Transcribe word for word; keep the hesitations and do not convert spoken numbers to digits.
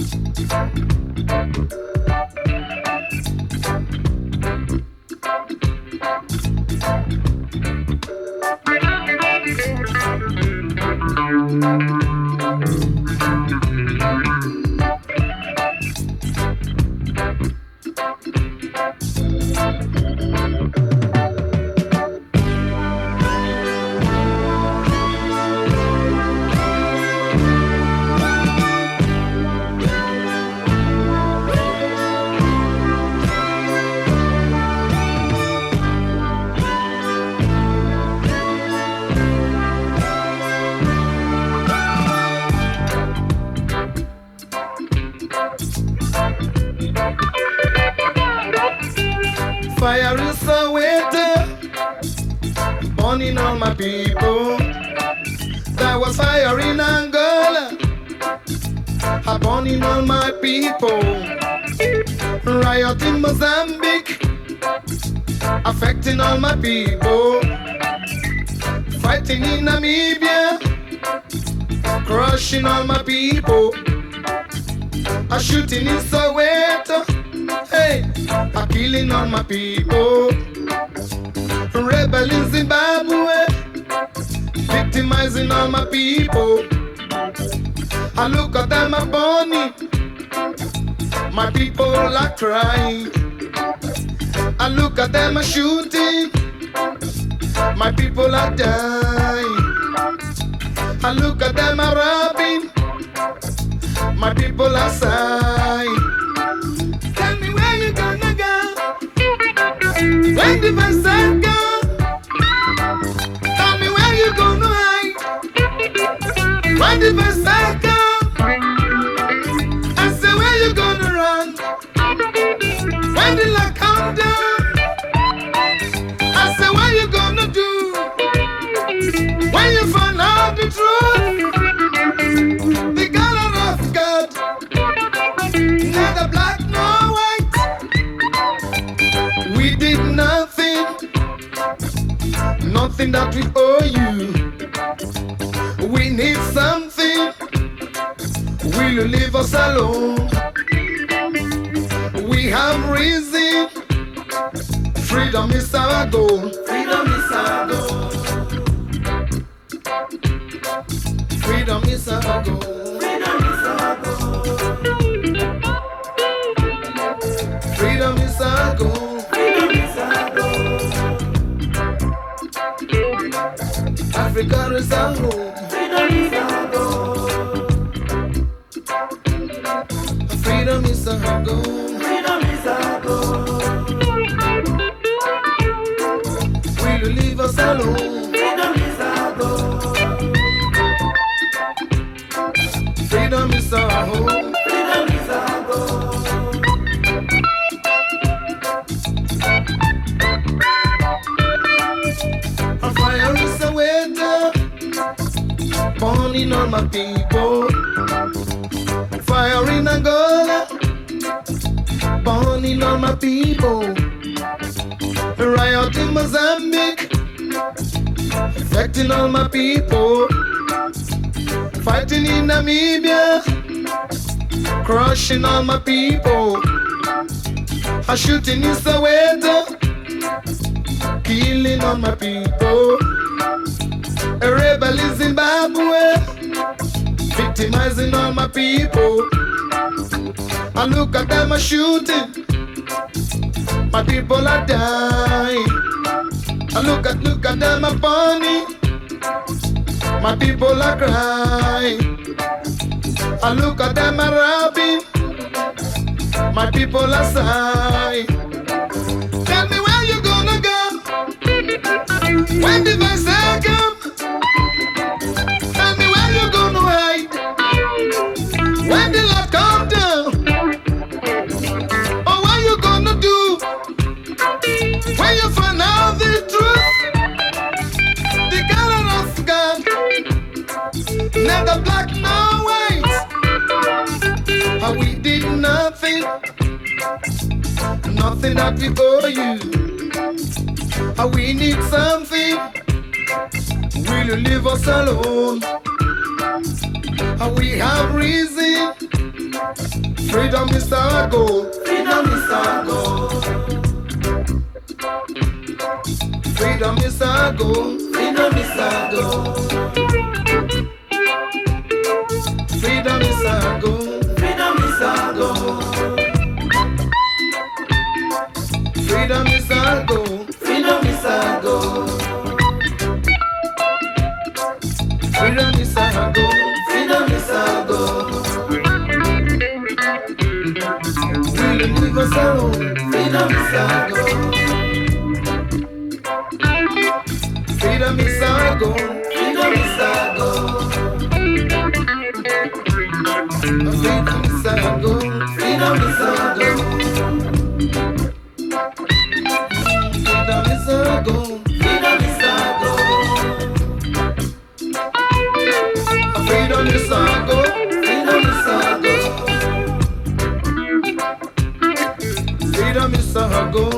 Fire is a winter, burning all my people. There was fire in Angola, a burning all my people. Riot in Mozambique, affecting all my people. Fighting in Namibia, crushing all my people. A shooting in Soweto, hey, a killing all my people. Rebel in Zimbabwe, victimizing all my people. I look at them a burning, my people are crying. I look at them a shooting, my people are dying. I look at them a robbing, my people are sighing. Tell me where you gonna go when the vessel go. Tell me where you gonna hide when the vessel go. I say where you gonna run when the lock come down. I say what you gonna do when you find out the truth. The color of God, neither black nor white. We did nothing, nothing that we owe you. We need something, will you leave us alone? We have reason, freedom is our goal. Freedom is our goal. Freedom is our goal. Freedom is our goal. Freedom is our goal. Freedom is our goal. Africa is our home. Freedom is our goal. Freedom is our goal. Freedom is our goal. Will you leave us alone? Freedom is our goal. Freedom is our home. Freedom is our goal. A fire is a winter, burning on my people. Fire in Angola, burning on my people. Riot in Mozambique, affecting all my people. Fighting in Namibia, crushing all my people. A shooting in Soweto, killing all my people. A rebel in Zimbabwe, victimizing all my people. I look at them a shooting, my people are dying. I look at, look at them a burning, my people are crying. I look at them a robbing, my people are sighing. Tell me where you gonna go when the vessel come. Tell me where you gonna hide when the Lord come down. Or what you gonna do when you find out the truth. The color of God, neither black nor white. How we did nothing, nothing that we owe you. How we need something, will you leave us alone? How we have reason, Freedom is our goal. Freedom is our goal. Freedom is our goal. Freedom is our goal. Freedom is our goal. Freedom is our goal. Freedom is our goal. Freedom is our goal. Freedom is our goal. Freedom is our goal. We will leave us alone. Freedom is our goal. Freedom is our goal. Freedom is our goal. Freedom is our goal. Freedom is our goal. Freedom is our goal. Freedom is our goal. Freedom is our goal. Freedom is our goal. Freedom is our goal.